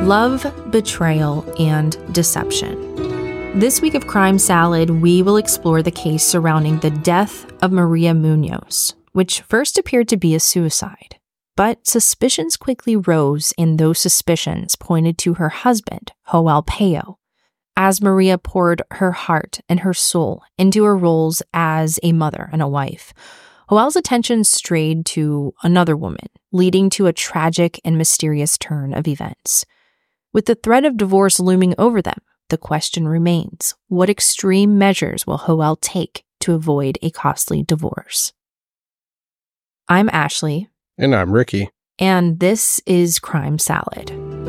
Love, betrayal, and deception. This week of Crime Salad, we will explore the case surrounding the death of Maria Munoz, which first appeared to be a suicide. But suspicions quickly rose, and those suspicions pointed to her husband, Joel Peyo. As Maria poured her heart and her soul into her roles as a mother and a wife, Joel's attention strayed to another woman, leading to a tragic and mysterious turn of events. With the threat of divorce looming over them, the question remains, what extreme measures will Joel take to avoid a costly divorce? I'm Ashley. And I'm Ricky. And this is Crime Salad.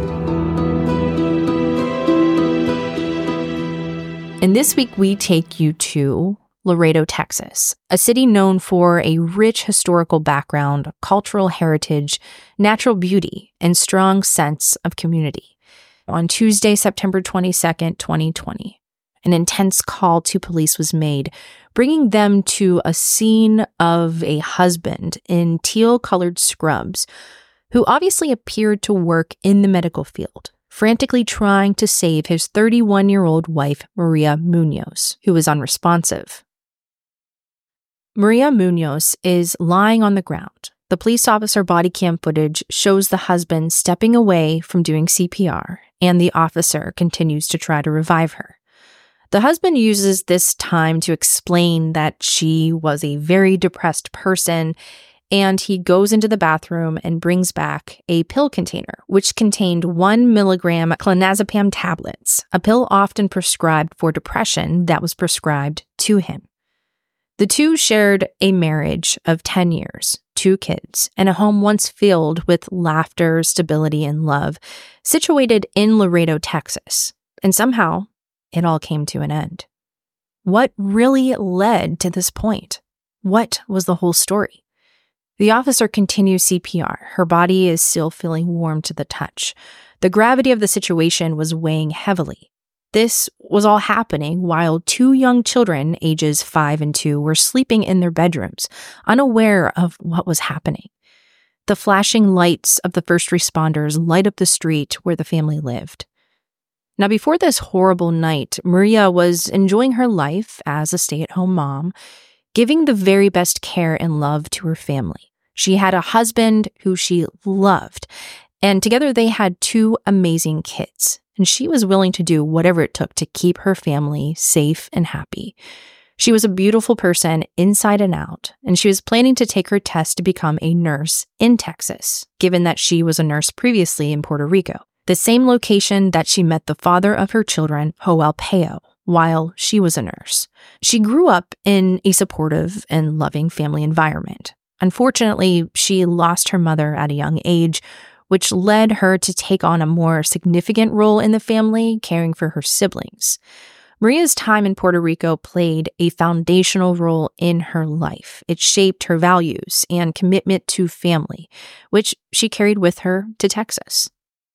And this week we take you to Laredo, Texas, a city known for a rich historical background, cultural heritage, natural beauty, and strong sense of community. On Tuesday, September 22nd, 2020, an intense call to police was made, bringing them to a scene of a husband in teal-colored scrubs who obviously appeared to work in the medical field, frantically trying to save his 31-year-old wife, Maria Munoz, who was unresponsive. Maria Munoz is lying on the ground. The police officer body cam footage shows the husband stepping away from doing CPR, and the officer continues to try to revive her. The husband uses this time to explain that she was a very depressed person, and he goes into the bathroom and brings back a pill container, which contained 1 milligram clonazepam tablets, a pill often prescribed for depression that was prescribed to him. The two shared a marriage of 10 years, 2 kids, and a home once filled with laughter, stability, and love, situated in Laredo, Texas. And somehow, it all came to an end. What really led to this point? What was the whole story? The officer continues CPR. Her body is still feeling warm to the touch. The gravity of the situation was weighing heavily. This was all happening while 2 young children, ages 5 and 2, were sleeping in their bedrooms, unaware of what was happening. The flashing lights of the first responders light up the street where the family lived. Now, before this horrible night, Maria was enjoying her life as a stay-at-home mom, giving the very best care and love to her family. She had a husband who she loved, and together they had 2 amazing kids. And she was willing to do whatever it took to keep her family safe and happy. She was a beautiful person inside and out, and she was planning to take her test to become a nurse in Texas, given that she was a nurse previously in Puerto Rico, the same location that she met the father of her children, Joel Peyo, while she was a nurse. She grew up in a supportive and loving family environment. Unfortunately, she lost her mother at a young age, which led her to take on a more significant role in the family, caring for her siblings. Maria's time in Puerto Rico played a foundational role in her life. It shaped her values and commitment to family, which she carried with her to Texas.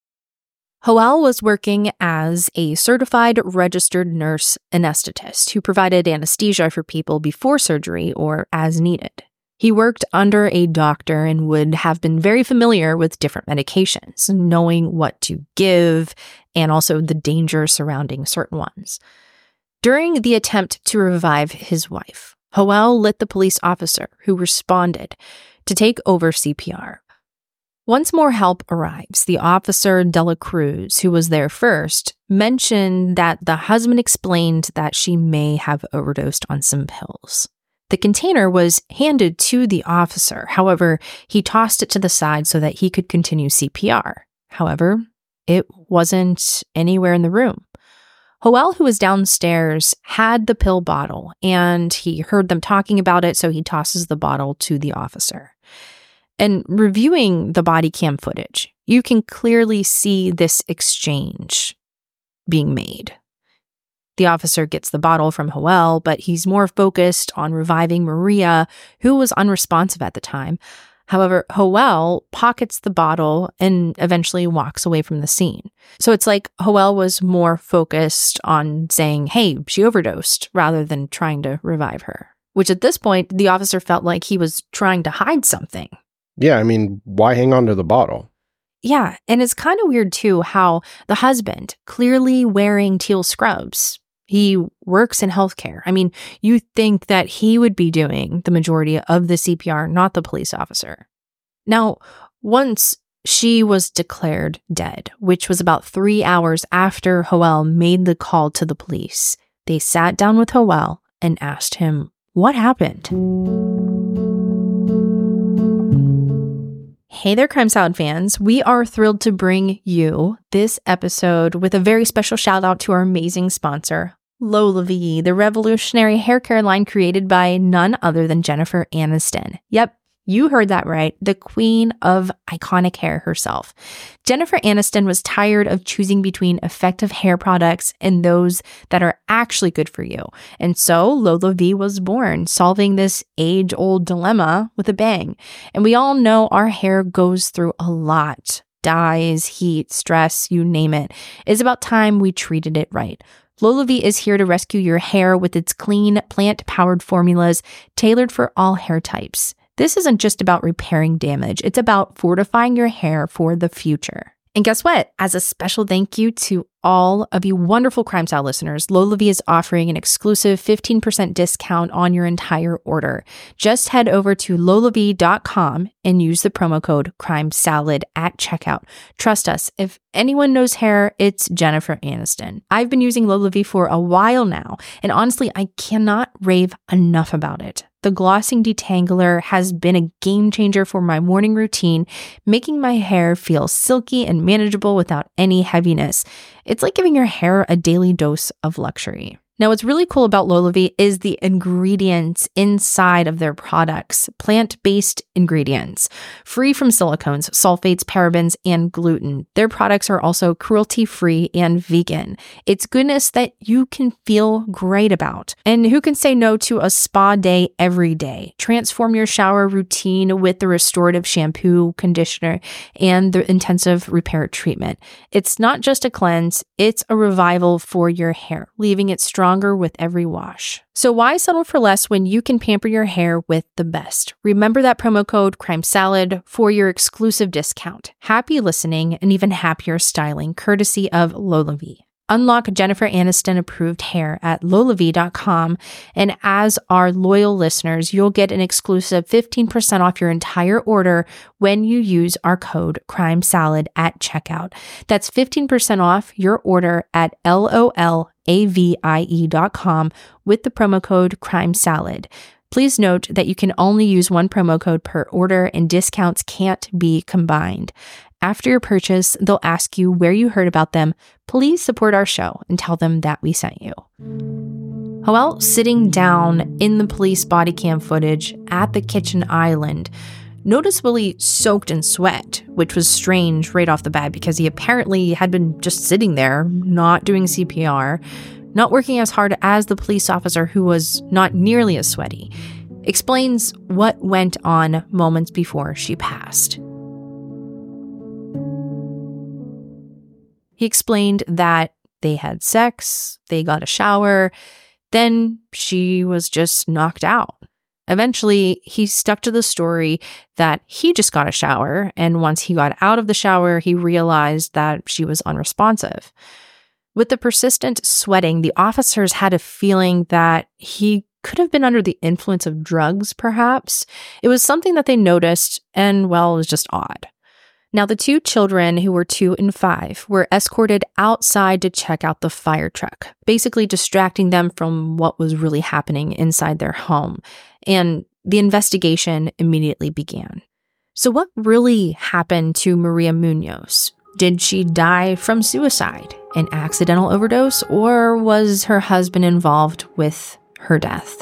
Joel was working as a certified registered nurse anesthetist who provided anesthesia for people before surgery or as needed. He worked under a doctor and would have been very familiar with different medications, knowing what to give and also the danger surrounding certain ones. During the attempt to revive his wife, Joel lit the police officer who responded to take over CPR. Once more help arrives, the officer De La Cruz, who was there first, mentioned that the husband explained that she may have overdosed on some pills. The container was handed to the officer. However, he tossed it to the side so that he could continue CPR. However, it wasn't anywhere in the room. Joel, who was downstairs, had the pill bottle, and he heard them talking about it, so he tosses the bottle to the officer. And reviewing the body cam footage, you can clearly see this exchange being made. The officer gets the bottle from Joel, but he's more focused on reviving Maria, who was unresponsive at the time. However, Joel pockets the bottle and eventually walks away from the scene. So it's like Joel was more focused on saying, hey, she overdosed, rather than trying to revive her. Which at this point, the officer felt like he was trying to hide something. Yeah, I mean, why hang on to the bottle? Yeah, and it's kind of weird too how the husband, clearly wearing teal scrubs, he works in healthcare. I mean, you think that he would be doing the majority of the CPR, not the police officer. Now, once she was declared dead, which was about 3 hours after Joel made the call to the police, they sat down with Joel and asked him what happened. Hey there, Crime Salad fans. We are thrilled to bring you this episode with a very special shout out to our amazing sponsor, LolaVie, the revolutionary hair care line created by none other than Jennifer Aniston. Yep, you heard that right. The queen of iconic hair herself. Jennifer Aniston was tired of choosing between effective hair products and those that are actually good for you. And so LolaVie was born, solving this age-old dilemma with a bang. And we all know our hair goes through a lot. Dyes, heat, stress, you name it. It's about time we treated it right. LolaVie is here to rescue your hair with its clean, plant-powered formulas tailored for all hair types. This isn't just about repairing damage. It's about fortifying your hair for the future. And guess what? As a special thank you to all of you wonderful Crime Salad listeners, LolaVie is offering an exclusive 15% discount on your entire order. Just head over to lolavie.com and use the promo code CRIMESALAD at checkout. Trust us, if anyone knows hair, it's Jennifer Aniston. I've been using LolaVie for a while now, and honestly, I cannot rave enough about it. The glossing detangler has been a game changer for my morning routine, making my hair feel silky and manageable without any heaviness. It's like giving your hair a daily dose of luxury. Now, what's really cool about LolaVie is the ingredients inside of their products, plant-based ingredients, free from silicones, sulfates, parabens, and gluten. Their products are also cruelty-free and vegan. It's goodness that you can feel great about. And who can say no to a spa day every day? Transform your shower routine with the restorative shampoo, conditioner, and the intensive repair treatment. It's not just a cleanse, it's a revival for your hair, leaving it stronger with every wash. So why settle for less when you can pamper your hair with the best? Remember that promo code CRIMESALAD for your exclusive discount. Happy listening and even happier styling, courtesy of LolaVie. Unlock Jennifer Aniston approved hair at lolavie.com, and as our loyal listeners, you'll get an exclusive 15% off your entire order when you use our code CRIMESALAD at checkout. That's 15% off your order at lolavie.com with the promo code CRIMESALAD. Please note that you can only use one promo code per order and discounts can't be combined. After your purchase, they'll ask you where you heard about them. Please support our show and tell them that we sent you. Joel, sitting down in the police body cam footage at the kitchen island, noticeably soaked in sweat, which was strange right off the bat because he apparently had been just sitting there, not doing CPR, not working as hard as the police officer who was not nearly as sweaty, explains what went on moments before she passed. He explained that they had sex, they got a shower, then she was just knocked out. Eventually, he stuck to the story that he just got a shower, and once he got out of the shower, he realized that she was unresponsive. With the persistent sweating, the officers had a feeling that he could have been under the influence of drugs, perhaps. It was something that they noticed, and well, it was just odd. Now, the two children, who were 2 and 5, were escorted outside to check out the fire truck, basically distracting them from what was really happening inside their home. And the investigation immediately began. So what really happened to Maria Munoz? Did she die from suicide, an accidental overdose, or was her husband involved with her death?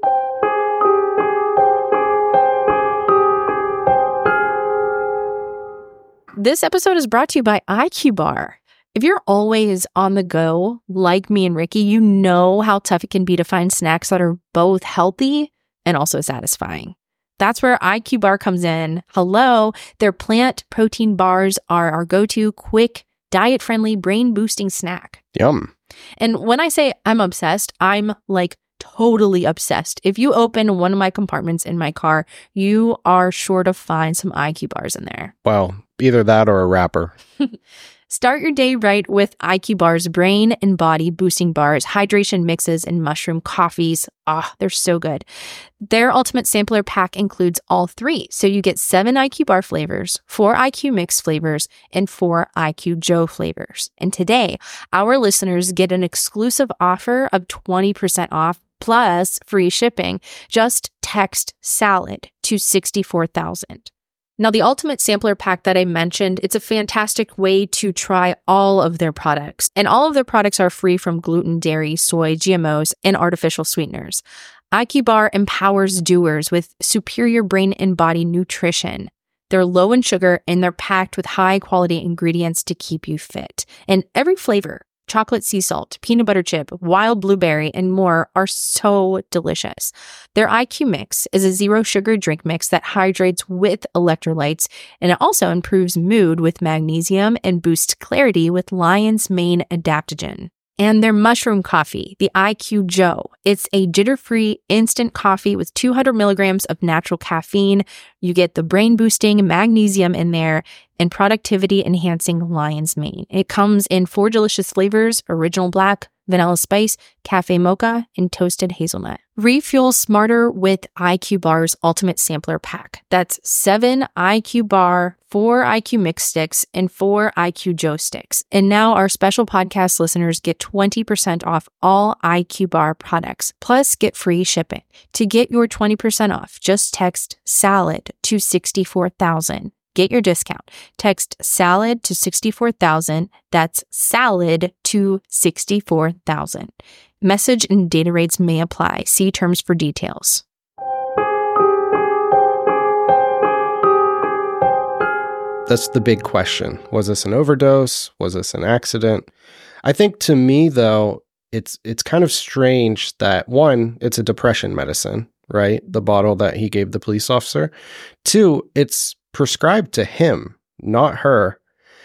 This episode is brought to you by IQ Bar. If you're always on the go, like me and Ricky, you know how tough it can be to find snacks that are both healthy and also satisfying. That's where IQ Bar comes in. Hello, their plant protein bars are our go-to quick, diet-friendly, brain-boosting snack. Yum. And when I say I'm obsessed, I'm like totally obsessed. If you open one of my compartments in my car, you are sure to find some IQ bars in there. Well, Either that or a rapper. Start your day right with IQ Bar's brain and body boosting bars, hydration mixes, and mushroom coffees. They're so good. Their ultimate sampler pack includes all three. So you get 7 IQ Bar flavors, 4 IQ Mix flavors, and 4 IQ Joe flavors. And today, our listeners get an exclusive offer of 20% off plus free shipping. Just text SALAD to 64,000. Now, the Ultimate Sampler Pack that I mentioned, it's a fantastic way to try all of their products. And all of their products are free from gluten, dairy, soy, GMOs, and artificial sweeteners. IQ Bar empowers doers with superior brain and body nutrition. They're low in sugar and they're packed with high-quality ingredients to keep you fit. And every flavor, chocolate sea salt, peanut butter chip, wild blueberry, and more are so delicious. Their IQ Mix is a zero sugar drink mix that hydrates with electrolytes, and it also improves mood with magnesium and boosts clarity with lion's mane adaptogen. And their mushroom coffee, the IQ Joe. It's a jitter-free instant coffee with 200 milligrams of natural caffeine. You get the brain-boosting magnesium in there and productivity-enhancing lion's mane. It comes in 4 delicious flavors: original black, vanilla spice, cafe mocha, and toasted hazelnut. Refuel smarter with IQ Bar's Ultimate Sampler Pack. That's 7 IQ Bar, 4 IQ Mix sticks, and 4 IQ Joe sticks. And now our special podcast listeners get 20% off all IQ Bar products, plus get free shipping. To get your 20% off, just text SALAD to 64,000. Get your discount. Text SALAD to 64,000. That's SALAD to 64,000. Message and data rates may apply. See terms for details. That's the big question. Was this an overdose? Was this an accident? I think to me, though, it's kind of strange that, one, it's a depression medicine, right? The bottle that he gave the police officer. 2, it's prescribed to him, not her.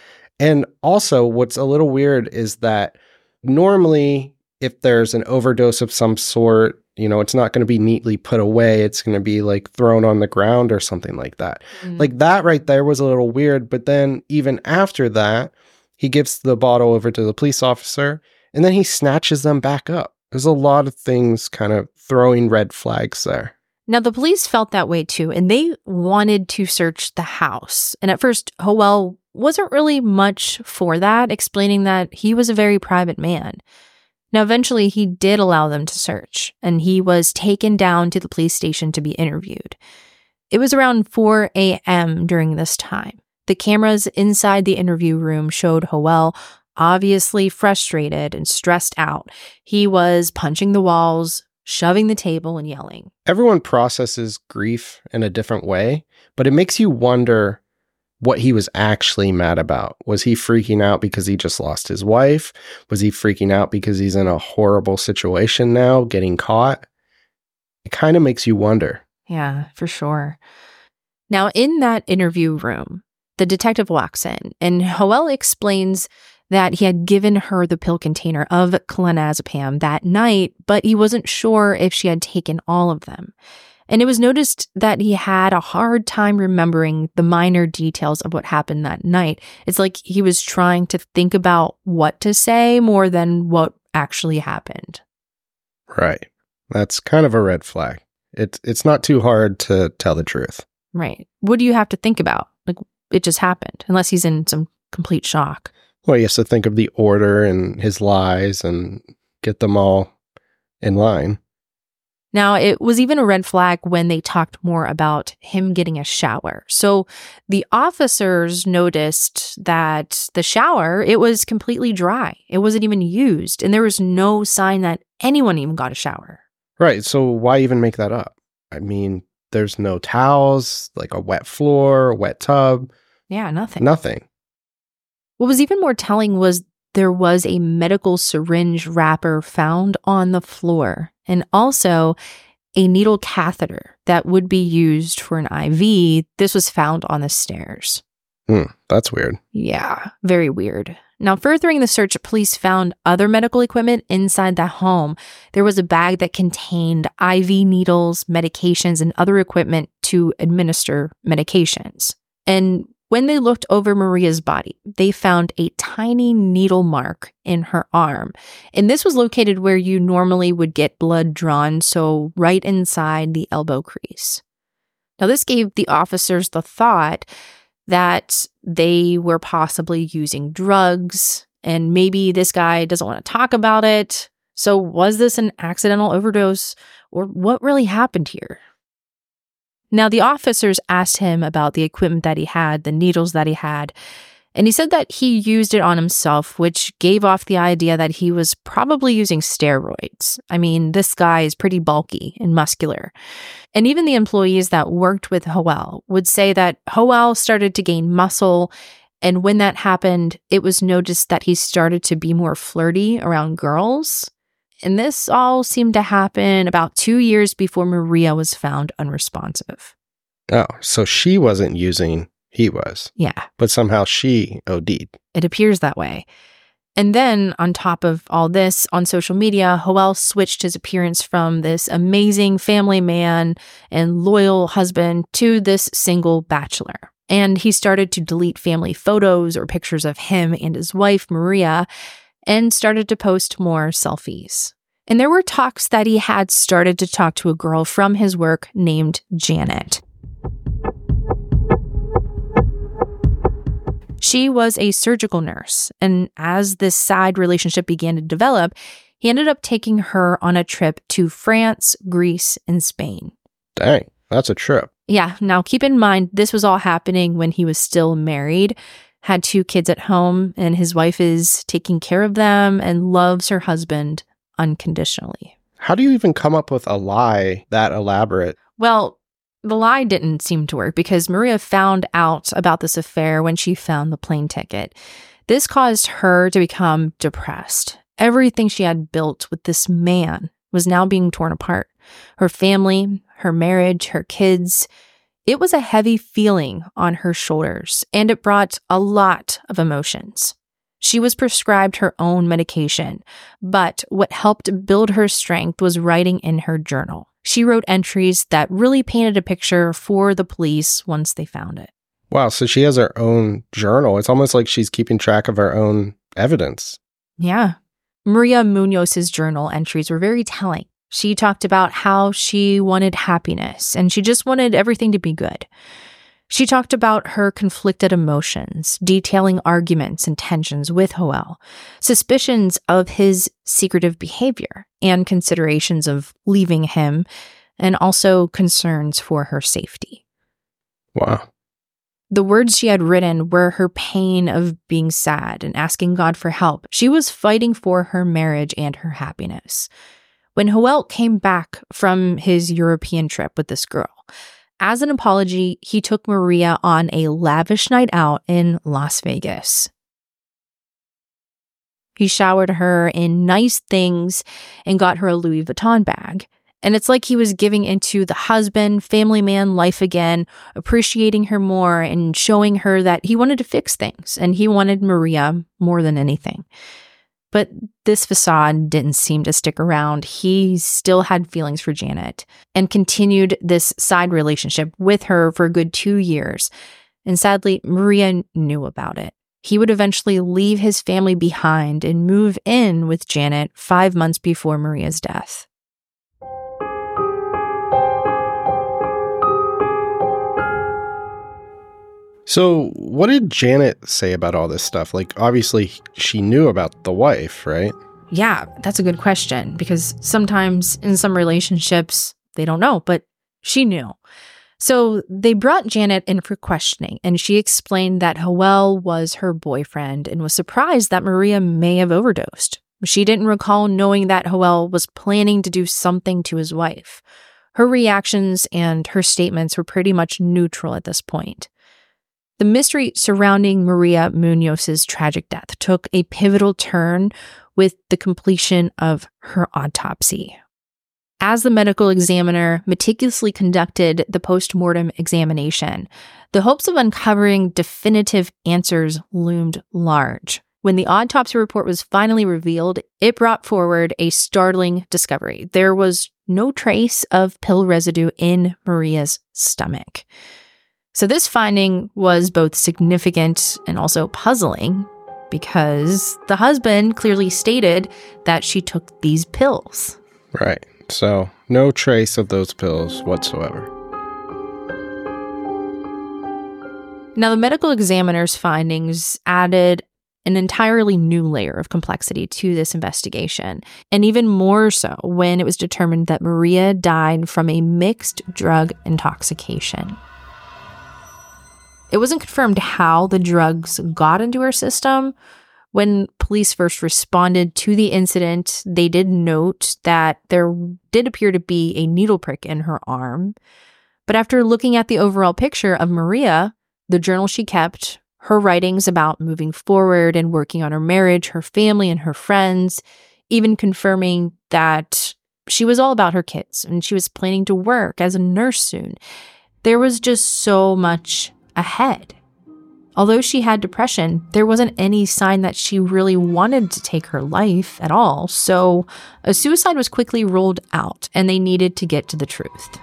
And also, what's a little weird is that normally, if there's an overdose of some sort, it's not going to be neatly put away. It's going to be like thrown on the ground or something like that. Like that right there was a little weird. But then even after that, he gives the bottle over to the police officer and then he snatches them back up. There's a lot of things kind of throwing red flags there. Now, the police felt that way too, and they wanted to search the house. And at first, Howell wasn't really much for that, explaining that he was a very private man. Now, eventually, he did allow them to search, and he was taken down to the police station to be interviewed. It was around 4 a.m. during this time. The cameras inside the interview room showed Howell obviously frustrated and stressed out. He was punching the walls, shoving the table, and yelling. Everyone processes grief in a different way, but it makes you wonder what he was actually mad about. Was he freaking out because he just lost his wife? Was he freaking out because he's in a horrible situation now, getting caught? It kind of makes you wonder. Yeah, for sure. Now, in that interview room, the detective walks in, and Howell explains that he had given her the pill container of clonazepam that night, but he wasn't sure if she had taken all of them. And it was noticed that he had a hard time remembering the minor details of what happened that night. It's like he was trying to think about what to say more than what actually happened. Right. That's kind of a red flag. It's not too hard to tell the truth. Right. What do you have to think about? Like, it just happened, unless he's in some complete shock. Well, he has to think of the order and his lies and get them all in line. Now, it was even a red flag when they talked more about him getting a shower. So the officers noticed that the shower, it was completely dry. It wasn't even used. And there was no sign that anyone even got a shower. Right. So why even make that up? I mean, there's no towels, like a wet floor, a wet tub. Yeah, nothing. Nothing. What was even more telling was there was a medical syringe wrapper found on the floor, and also a needle catheter that would be used for an IV. This was found on the stairs. That's weird. Yeah, very weird. Now, furthering the search, police found other medical equipment inside the home. There was a bag that contained IV needles, medications, and other equipment to administer medications. And When they looked over Maria's body, they found a tiny needle mark in her arm. And this was located where you normally would get blood drawn, so right inside the elbow crease. Now, this gave the officers the thought that they were possibly using drugs, and maybe this guy doesn't want to talk about it. So was this an accidental overdose, or what really happened here? Now, the officers asked him about the equipment that he had, the needles that he had, and he said that he used it on himself, which gave off the idea that he was probably using steroids. I mean, this guy is pretty bulky and muscular. And even the employees that worked with Joel would say that Joel started to gain muscle, and when that happened, it was noticed that he started to be more flirty around girls. And this all seemed to happen about 2 years before Maria was found unresponsive. Oh, so she wasn't using, he was. Yeah. But somehow she OD'd. It appears that way. And then, on top of all this, on social media, Joel switched his appearance from this amazing family man and loyal husband to this single bachelor. And he started to delete family photos or pictures of him and his wife, Maria, and started to post more selfies. And there were talks that he had started to talk to a girl from his work named Janet. She was a surgical nurse, and as this side relationship began to develop, he ended up taking her on a trip to France, Greece, and Spain. Dang, that's a trip. Yeah, now keep in mind, this was all happening when he was still married, had 2 kids at home, and his wife is taking care of them and loves her husband unconditionally. How do you even come up with a lie that elaborate? Well, the lie didn't seem to work because Maria found out about this affair when she found the plane ticket. This caused her to become depressed. Everything she had built with this man was now being torn apart. Her family, her marriage, her kids. It was a heavy feeling on her shoulders, and it brought a lot of emotions. She was prescribed her own medication, but what helped build her strength was writing in her journal. She wrote entries that really painted a picture for the police once they found it. Wow, so she has her own journal. It's almost like she's keeping track of her own evidence. Yeah. Maria Munoz's journal entries were very telling. She talked about how she wanted happiness and she just wanted everything to be good. She talked about her conflicted emotions, detailing arguments and tensions with Joel, suspicions of his secretive behavior, and considerations of leaving him, and also concerns for her safety. Wow. The words she had written were her pain of being sad and asking God for help. She was fighting for her marriage and her happiness. When Joel came back from his European trip with this girl, as an apology, he took Maria on a lavish night out in Las Vegas. He showered her in nice things and got her a Louis Vuitton bag. And it's like he was giving into the husband, family man life again, appreciating her more and showing her that he wanted to fix things and he wanted Maria more than anything. But this facade didn't seem to stick around. He still had feelings for Janet and continued this side relationship with her for a good 2 years. And sadly, Maria knew about it. He would eventually leave his family behind and move in with Janet 5 months before Maria's death. So what did Janet say about all this stuff? Like, obviously, she knew about the wife, right? Yeah, that's a good question because sometimes in some relationships, they don't know, but she knew. So they brought Janet in for questioning, and she explained that Joel was her boyfriend and was surprised that Maria may have overdosed. She didn't recall knowing that Joel was planning to do something to his wife. Her reactions and her statements were pretty much neutral at this point. The mystery surrounding Maria Munoz's tragic death took a pivotal turn with the completion of her autopsy. As the medical examiner meticulously conducted the post-mortem examination, the hopes of uncovering definitive answers loomed large. When the autopsy report was finally revealed, it brought forward a startling discovery. There was no trace of pill residue in Maria's stomach. So this finding was both significant and also puzzling because the husband clearly stated that she took these pills. Right. So no trace of those pills whatsoever. Now, the medical examiner's findings added an entirely new layer of complexity to this investigation, and even more so when it was determined that Maria died from a mixed drug intoxication. It wasn't confirmed how the drugs got into her system. When police first responded to the incident, they did note that there did appear to be a needle prick in her arm. But after looking at the overall picture of Maria, the journal she kept, her writings about moving forward and working on her marriage, her family, and her friends, even confirming that she was all about her kids and she was planning to work as a nurse soon, there was just so much ahead. Although she had depression, there wasn't any sign that she really wanted to take her life at all, so a suicide was quickly ruled out, and they needed to get to the truth.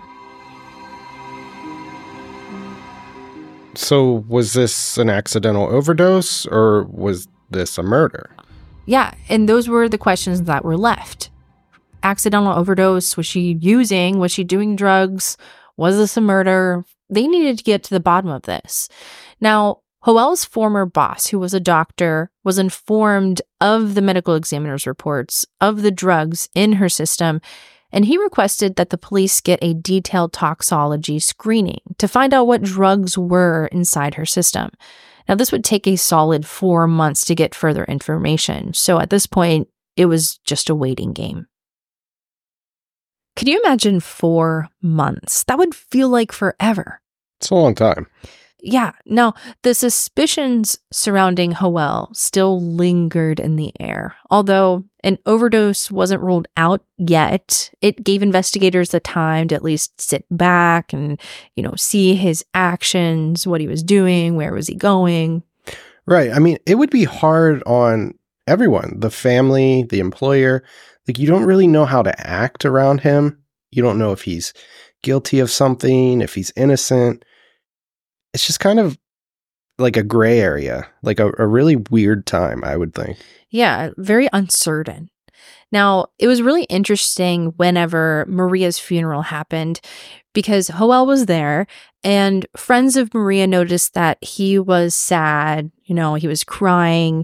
So was this an accidental overdose, or was this a murder? Yeah, and those were the questions that were left. Accidental overdose, was she doing drugs? Was this a murder? They needed to get to the bottom of this. Now, Hoel's former boss, who was a doctor, was informed of the medical examiner's reports of the drugs in her system, and he requested that the police get a detailed toxology screening to find out what drugs were inside her system. Now, this would take a solid 4 months to get further information, so at this point, it was just a waiting game. Could you imagine 4 months? That would feel like forever. It's a long time. Yeah. Now, the suspicions surrounding Hoel still lingered in the air. Although an overdose wasn't ruled out yet, it gave investigators the time to at least sit back and, see his actions, what he was doing, where was he going. Right. I mean, it would be hard on everyone, the family, the employer. Like, you don't really know how to act around him. You don't know if he's guilty of something, if he's innocent. It's just kind of like a gray area, like a really weird time, I would think. Yeah, very uncertain. Now, it was really interesting whenever Maria's funeral happened because Hoel was there and friends of Maria noticed that he was sad, he was crying,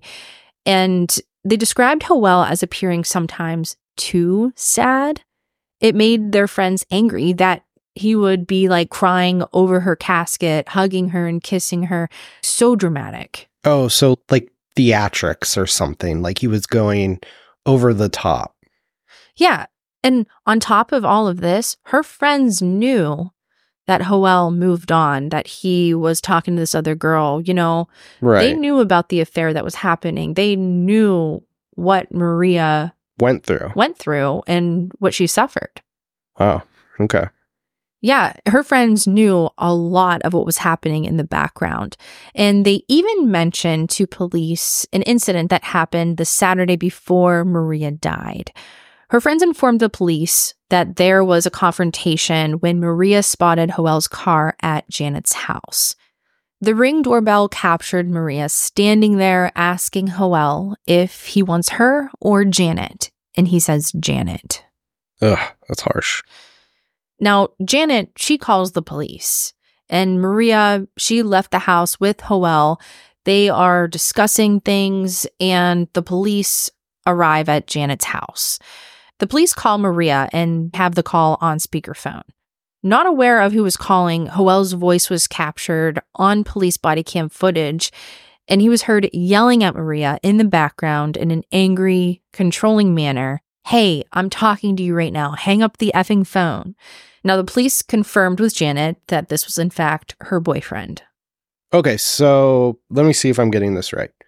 and they described Hoel as appearing sometimes too sad. It made their friends angry that he would be like crying over her casket, hugging her and kissing her. So dramatic. Oh, so like theatrics or something, like he was going over the top. Yeah. And on top of all of this, her friends knew that Hoel moved on, that he was talking to this other girl, Right. They knew about the affair that was happening. They knew what Maria went through and what she suffered. Oh, okay. Yeah, her friends knew a lot of what was happening in the background. And they even mentioned to police an incident that happened the Saturday before Maria died. Her friends informed the police that there was a confrontation when Maria spotted Hoel's car at Janet's house. The Ring doorbell captured Maria standing there asking Hoel if he wants her or Janet. And he says Janet. Ugh, that's harsh. Now, Janet, she calls the police, and Maria, she left the house with Hoel. They are discussing things, and the police arrive at Janet's house. The police call Maria and have the call on speakerphone. Not aware of who was calling, Hoel's voice was captured on police body cam footage, and he was heard yelling at Maria in the background in an angry, controlling manner. Hey, I'm talking to you right now. Hang up the effing phone. Now, the police confirmed with Janet that this was, in fact, her boyfriend. Okay, so let me see if I'm getting this right.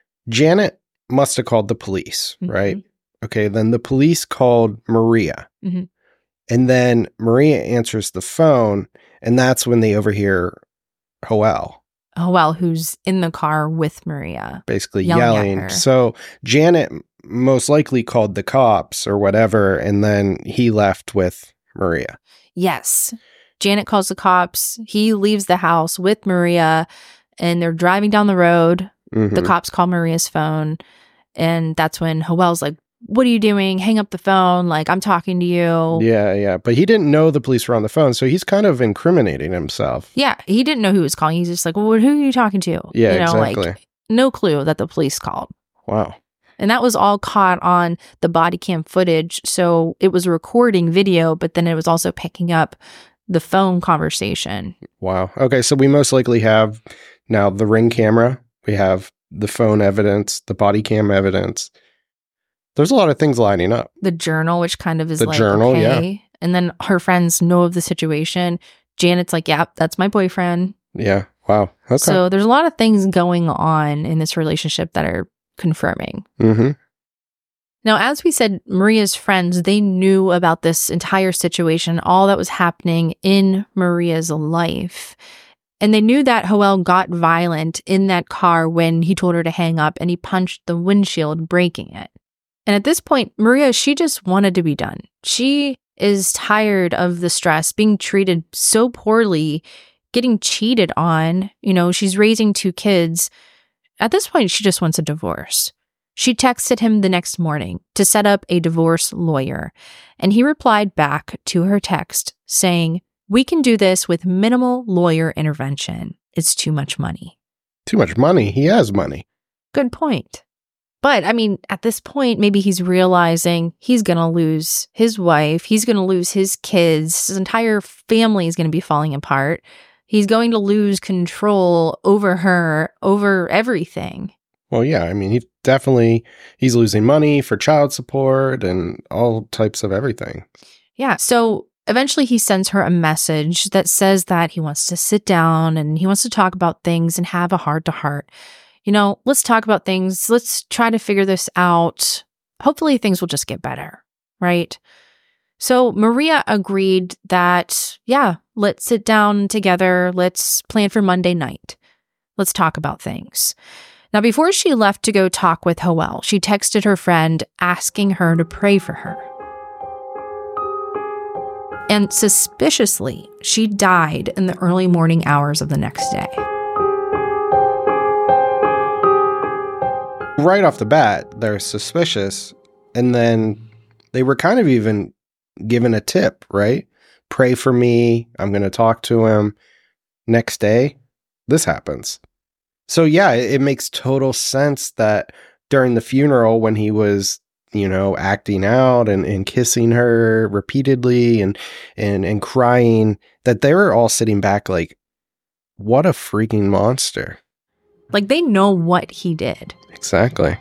Janet must have called the police, right? Okay, then the police called Maria. Mm-hmm. And then Maria answers the phone, and that's when they overhear Hoel. Hoel, who's in the car with Maria. Basically yelling. So Janet most likely called the cops or whatever, and then he left with Maria. Yes. Janet calls the cops. He leaves the house with Maria, and they're driving down the road. The cops call Maria's phone, and that's when Howell's like, what are you doing? Hang up the phone. Like, I'm talking to you. Yeah. But he didn't know the police were on the phone, so he's kind of incriminating himself. Yeah, he didn't know who was calling. He's just like, well, who are you talking to? Yeah, you know, exactly. Like, no clue that the police called. Wow. And that was all caught on the body cam footage. So it was recording video, but then it was also picking up the phone conversation. Wow. Okay, so we most likely have now the Ring camera. We have the phone evidence, the body cam evidence. There's a lot of things lining up. The journal, which kind of is The like, journal, okay. yeah. And then her friends know of the situation. Janet's like, yeah, that's my boyfriend. Yeah. Wow. Okay. So there's a lot of things going on in this relationship that are confirming. Now, as we said, Maria's friends, they knew about this entire situation, all that was happening in Maria's life. And they knew that Howell got violent in that car when he told her to hang up and he punched the windshield, breaking it. And at this point, Maria, she just wanted to be done. She is tired of the stress, being treated so poorly, getting cheated on. You know, she's raising 2 kids. At this point, she just wants a divorce. She texted him the next morning to set up a divorce lawyer, and he replied back to her text saying, "We can do this with minimal lawyer intervention. It's too much money." Too much money? He has money. Good point. But I mean, at this point, maybe he's realizing he's going to lose his wife. He's going to lose his kids. His entire family is going to be falling apart. He's going to lose control over her, over everything. Well, yeah. I mean, he's losing money for child support and all types of everything. Yeah. So eventually he sends her a message that says that he wants to sit down and he wants to talk about things and have a heart-to-heart. You know, let's talk about things. Let's try to figure this out. Hopefully things will just get better, right? So Maria agreed that, yeah, let's sit down together. Let's plan for Monday night. Let's talk about things. Now, before she left to go talk with Howell, she texted her friend asking her to pray for her. And suspiciously, she died in the early morning hours of the next day. Right off the bat, they're suspicious. And then they were kind of even given a tip, right? Pray for me. I'm going to talk to him. Next day, this happens. So yeah, it makes total sense that during the funeral when he was, you know, acting out and kissing her repeatedly and crying, that they were all sitting back like, what a freaking monster. Like, they know what he did. Exactly.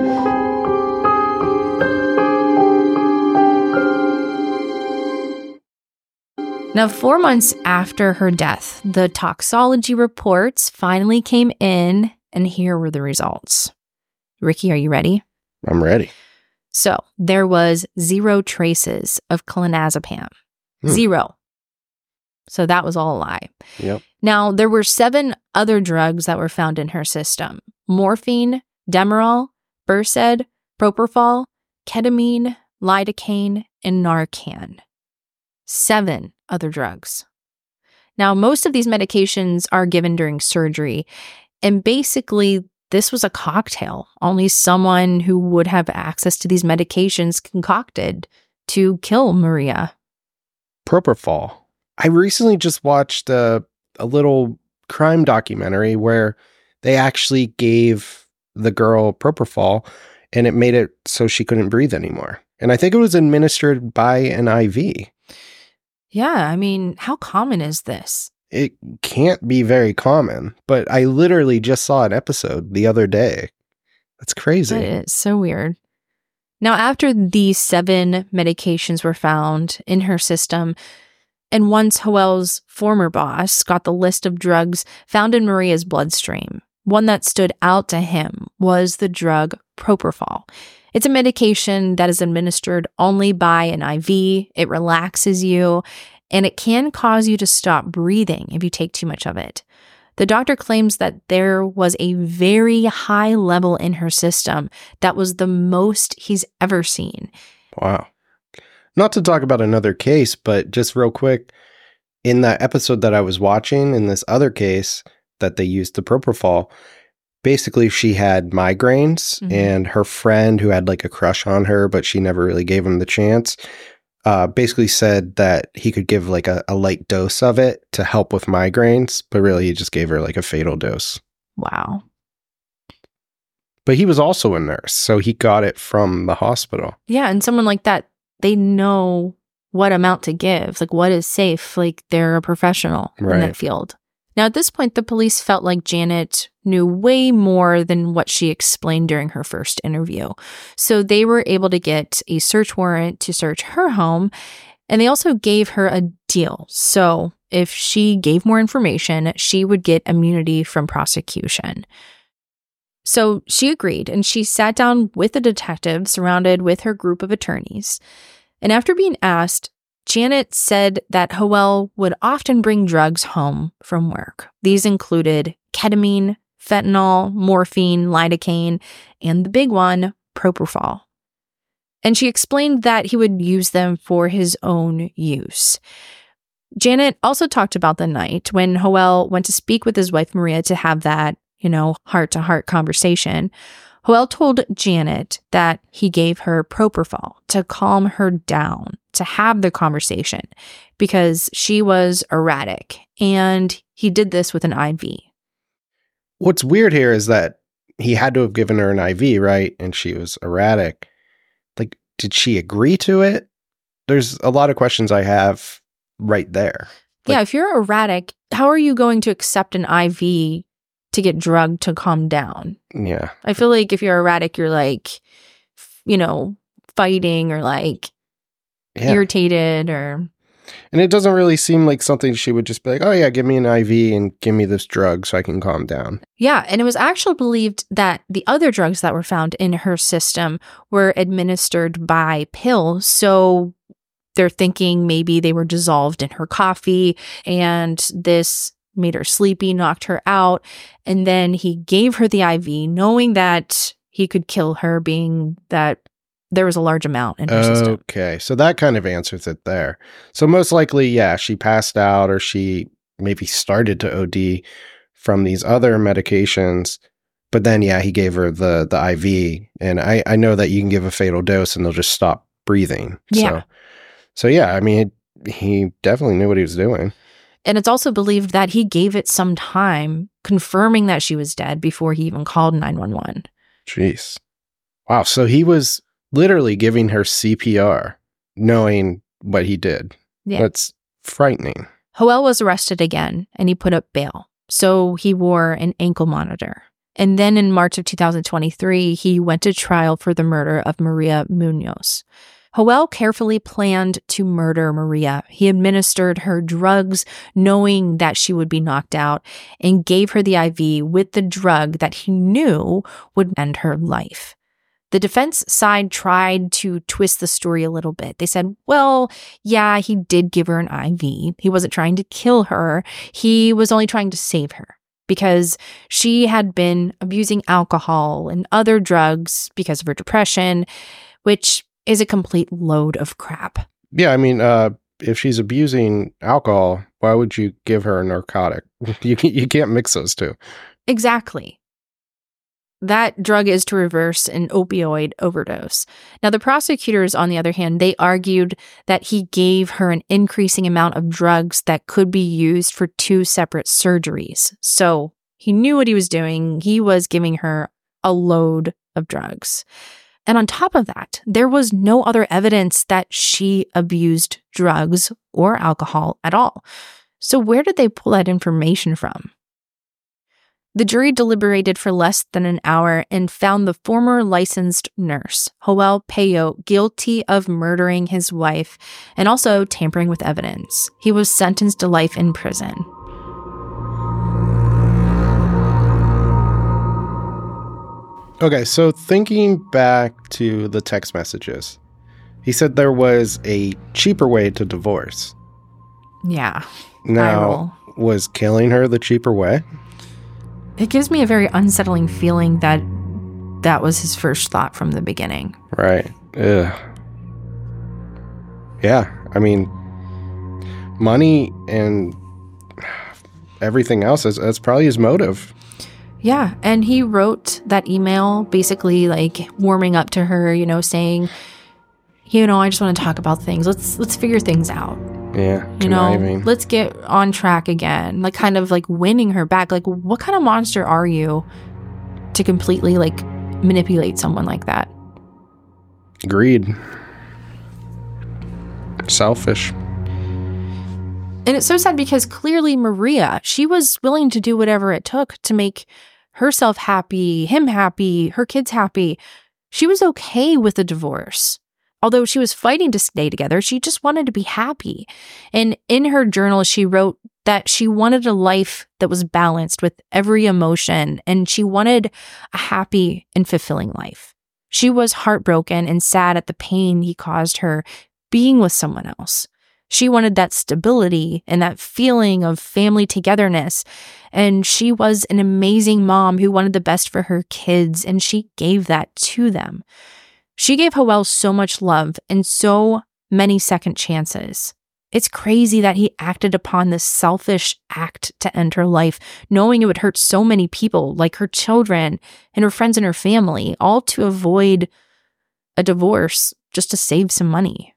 Now, 4 months after her death, the toxology reports finally came in, and here were the results. Ricky, are you ready? I'm ready. So, there was 0 traces of clonazepam. 0. So that was all a lie. Yep. Now, there were 7 other drugs that were found in her system: morphine, Demerol, Versed, Propofol, ketamine, lidocaine, and Narcan. 7 other drugs. Now, most of these medications are given during surgery, and basically, this was a cocktail only someone who would have access to these medications concocted to kill Maria. Propofol. I recently just watched a little crime documentary where they actually gave the girl propofol and it made it so she couldn't breathe anymore. And I think it was administered by an IV. Yeah, I mean, how common is this? It can't be very common, but I literally just saw an episode the other day. That's crazy. That is so weird. Now, after these 7 medications were found in her system, and once Howell's former boss got the list of drugs found in Maria's bloodstream, one that stood out to him was the drug Propofol. It's a medication that is administered only by an IV. It relaxes you, and it can cause you to stop breathing if you take too much of it. The doctor claims that there was a very high level in her system that was the most he's ever seen. Wow. Not to talk about another case, but just real quick, in that episode that I was watching, in this other case that they used the propofol, basically she had migraines, and her friend who had like a crush on her, but she never really gave him the chance, basically said that he could give like a light dose of it to help with migraines, but really he just gave her like a fatal dose. Wow. But he was also a nurse, so he got it from the hospital. Yeah, and someone like that, they know what amount to give, like what is safe, like they're a professional in that field. Now, at this point, the police felt like Janet knew way more than what she explained during her first interview. So they were able to get a search warrant to search her home, and they also gave her a deal. So if she gave more information, she would get immunity from prosecution. So she agreed, and she sat down with the detective surrounded with her group of attorneys. And after being asked, Janet said that Howell would often bring drugs home from work. These included ketamine, fentanyl, morphine, lidocaine, and the big one, propofol. And she explained that he would use them for his own use. Janet also talked about the night when Howell went to speak with his wife Maria to have that, heart-to-heart conversation. Howell told Janet that he gave her propofol to calm her down, to have the conversation, because she was erratic, and he did this with an IV. What's weird here is that he had to have given her an IV, right? And she was erratic. Like, did she agree to it? There's a lot of questions I have right there. Yeah, if you're erratic, how are you going to accept an IV to get drugged to calm down? Yeah. I feel like if you're erratic, you're like, fighting or like irritated or... And it doesn't really seem like something she would just be like, oh yeah, give me an IV and give me this drug so I can calm down. Yeah, and it was actually believed that the other drugs that were found in her system were administered by pill. So they're thinking maybe they were dissolved in her coffee, and this made her sleepy, knocked her out. And then he gave her the IV, knowing that he could kill her, being that there was a large amount in her system. Okay, so that kind of answers it there. So most likely, yeah, she passed out, or she maybe started to OD from these other medications. But then, yeah, he gave her the IV. And I know that you can give a fatal dose and they'll just stop breathing. Yeah. So yeah, I mean, he definitely knew what he was doing. And it's also believed that he gave it some time, confirming that she was dead before he even called 911. Jeez. Wow. So he was literally giving her CPR, knowing what he did. Yeah. That's frightening. Howell was arrested again, and he put up bail. So he wore an ankle monitor. And then in March of 2023, he went to trial for the murder of Maria Munoz. Howell carefully planned to murder Maria. He administered her drugs knowing that she would be knocked out, and gave her the IV with the drug that he knew would end her life. The defense side tried to twist the story a little bit. They said, well, yeah, he did give her an IV. He wasn't trying to kill her. He was only trying to save her because she had been abusing alcohol and other drugs because of her depression, which is a complete load of crap. Yeah, I mean, if she's abusing alcohol, why would you give her a narcotic? You can't mix those two. Exactly. That drug is to reverse an opioid overdose. Now, the prosecutors, on the other hand, they argued that he gave her an increasing amount of drugs that could be used for 2 separate surgeries. So he knew what he was doing. He was giving her a load of drugs. And on top of that, there was no other evidence that she abused drugs or alcohol at all. So where did they pull that information from? The jury deliberated for less than an hour and found the former licensed nurse, Howell Peyo, guilty of murdering his wife and also tampering with evidence. He was sentenced to life in prison. Okay, so thinking back to the text messages, he said there was a cheaper way to divorce. Yeah. Now, was killing her the cheaper way? It gives me a very unsettling feeling that that was his first thought from the beginning. Right. Ugh. Yeah, I mean, money and everything else, that's probably his motive. Yeah, and he wrote that email basically like warming up to her, saying, I just want to talk about things. Let's figure things out. Yeah, let's get on track again. Like kind of like winning her back. Like, what kind of monster are you to completely like manipulate someone like that? Greed. Selfish. And it's so sad because clearly Maria, she was willing to do whatever it took to make herself happy, him happy, her kids happy. She was okay with a divorce. Although she was fighting to stay together, she just wanted to be happy. And in her journal, she wrote that she wanted a life that was balanced with every emotion, and she wanted a happy and fulfilling life. She was heartbroken and sad at the pain he caused her being with someone else. She wanted that stability and that feeling of family togetherness. And she was an amazing mom who wanted the best for her kids, and she gave that to them. She gave Howell so much love and so many second chances. It's crazy that he acted upon this selfish act to end her life, knowing it would hurt so many people, like her children and her friends and her family, all to avoid a divorce just to save some money.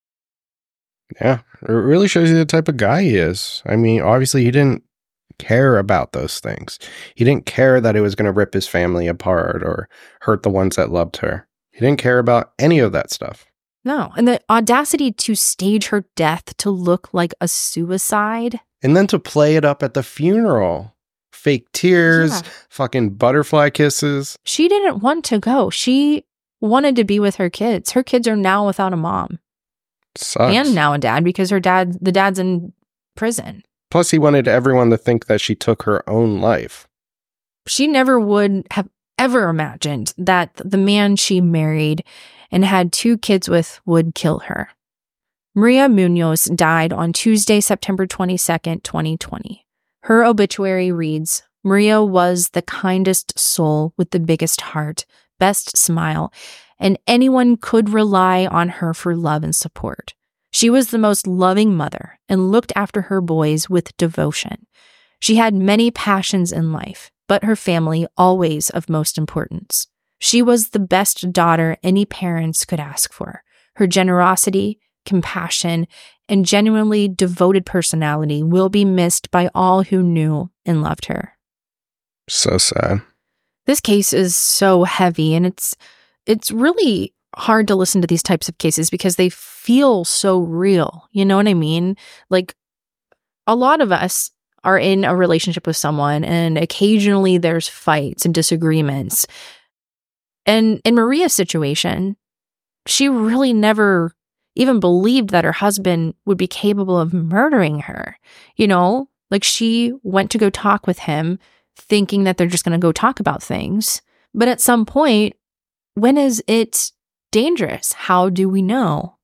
Yeah, it really shows you the type of guy he is. I mean, obviously he didn't care about those things. He didn't care that it was going to rip his family apart or hurt the ones that loved her. He didn't care about any of that stuff. No, and the audacity to stage her death to look like a suicide. And then to play it up at the funeral. Fake tears, fucking butterfly kisses. She didn't want to go. She wanted to be with her kids. Her kids are now without a mom. Sucks. And now a dad, because the dad's in prison. Plus, he wanted everyone to think that she took her own life. She never would have ever imagined that the man she married and had 2 kids with would kill her. Maria Munoz died on Tuesday, September 22nd, 2020. Her obituary reads, Maria was the kindest soul with the biggest heart, best smile, and anyone could rely on her for love and support. She was the most loving mother and looked after her boys with devotion. She had many passions in life, but her family always of most importance. She was the best daughter any parents could ask for. Her generosity, compassion, and genuinely devoted personality will be missed by all who knew and loved her. So sad. This case is so heavy, and it's really hard to listen to these types of cases because they feel so real. You know what I mean? Like, a lot of us are in a relationship with someone, and occasionally there's fights and disagreements. And in Maria's situation, she really never even believed that her husband would be capable of murdering her. Like, she went to go talk with him thinking that they're just going to go talk about things. But at some point, when is it dangerous? How do we know?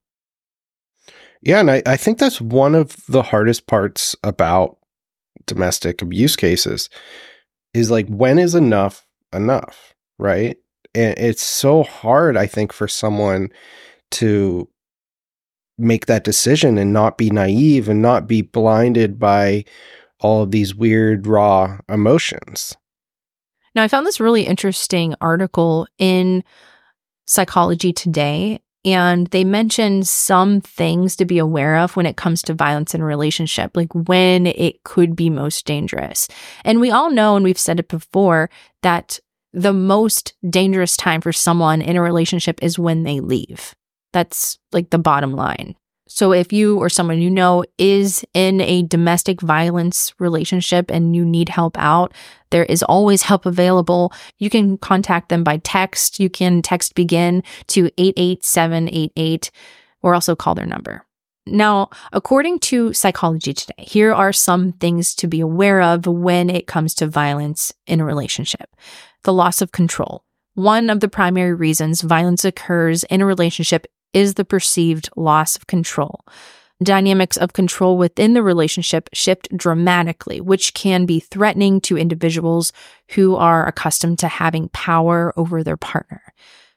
Yeah, and I think that's one of the hardest parts about domestic abuse cases is like, when is enough, right? And it's so hard, I think, for someone to make that decision and not be naive and not be blinded by all of these weird, raw emotions. Now, I found this really interesting article in Psychology Today, and they mentioned some things to be aware of when it comes to violence in a relationship, like when it could be most dangerous. And we all know, and we've said it before, that the most dangerous time for someone in a relationship is when they leave. That's like the bottom line. So if you or someone you know is in a domestic violence relationship and you need help out, there is always help available. You can contact them by text. You can text BEGIN to 88788 or also call their number. Now, according to Psychology Today, here are some things to be aware of when it comes to violence in a relationship. The loss of control. One of the primary reasons violence occurs in a relationship is the perceived loss of control. Dynamics of control within the relationship shift dramatically, which can be threatening to individuals who are accustomed to having power over their partner.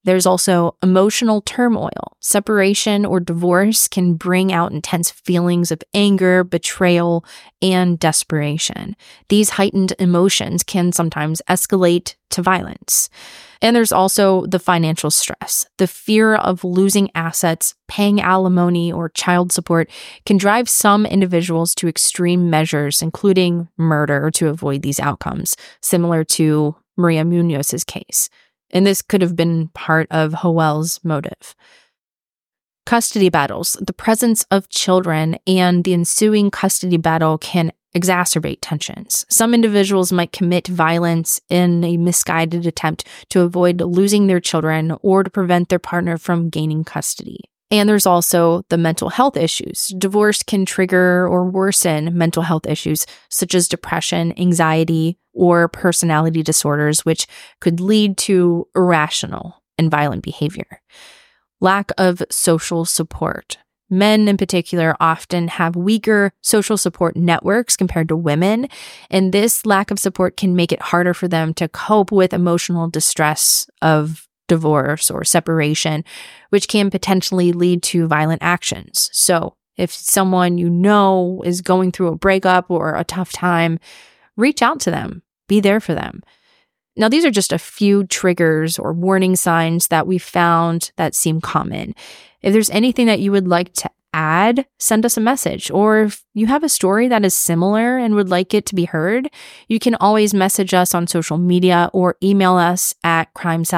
There's also emotional turmoil. Separation or divorce can bring out intense feelings of anger, betrayal, and desperation. These heightened emotions can sometimes escalate to violence. And there's also the financial stress. The fear of losing assets, paying alimony, or child support can drive some individuals to extreme measures, including murder, to avoid these outcomes, similar to Maria Munoz's case. And this could have been part of Joel's motive. Custody battles. The presence of children and the ensuing custody battle can exacerbate tensions. Some individuals might commit violence in a misguided attempt to avoid losing their children or to prevent their partner from gaining custody. And there's also the mental health issues. Divorce can trigger or worsen mental health issues such as depression, anxiety, or personality disorders, which could lead to irrational and violent behavior. Lack of social support. Men in particular often have weaker social support networks compared to women, and this lack of support can make it harder for them to cope with emotional distress of divorce or separation, which can potentially lead to violent actions. So if someone you know is going through a breakup or a tough time, reach out to them, be there for them. Now, these are just a few triggers or warning signs that we found that seem common. If there's anything that you would like to add, send us a message. Or if you have a story that is similar and would like it to be heard, you can always message us on social media or email us at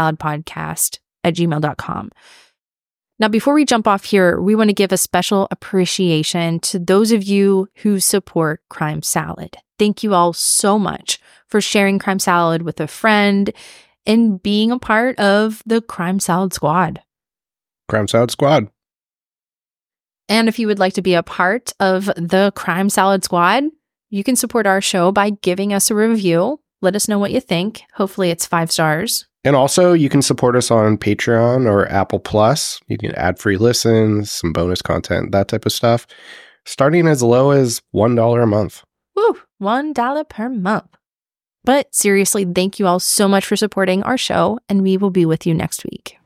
crimesaladpodcast@gmail.com. Now, before we jump off here, we want to give a special appreciation to those of you who support Crime Salad. Thank you all so much for sharing Crime Salad with a friend and being a part of the Crime Salad Squad. Crime Salad Squad. And if you would like to be a part of the Crime Salad Squad, you can support our show by giving us a review. Let us know what you think. Hopefully it's 5 stars. And also, you can support us on Patreon or Apple Plus. You can add free listens, some bonus content, that type of stuff, starting as low as $1 a month. Woo, $1 per month. But seriously, thank you all so much for supporting our show, and we will be with you next week.